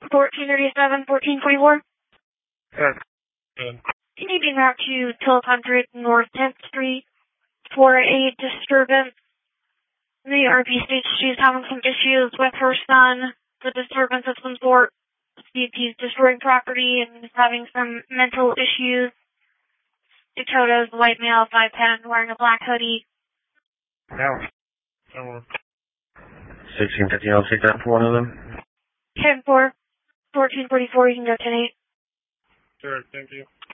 1437, 1444. Yes. Can you be route to 1200 North 10th Street for a disturbance? The RP states she's having some issues with her son, the disturbance of some sort. He's destroying property and is having some mental issues. Dakota's white male, 5'10", wearing a black hoodie. No. 1650, I'll take that for one of them. 10-4, 1444, you can go 10-8. Sure, thank you.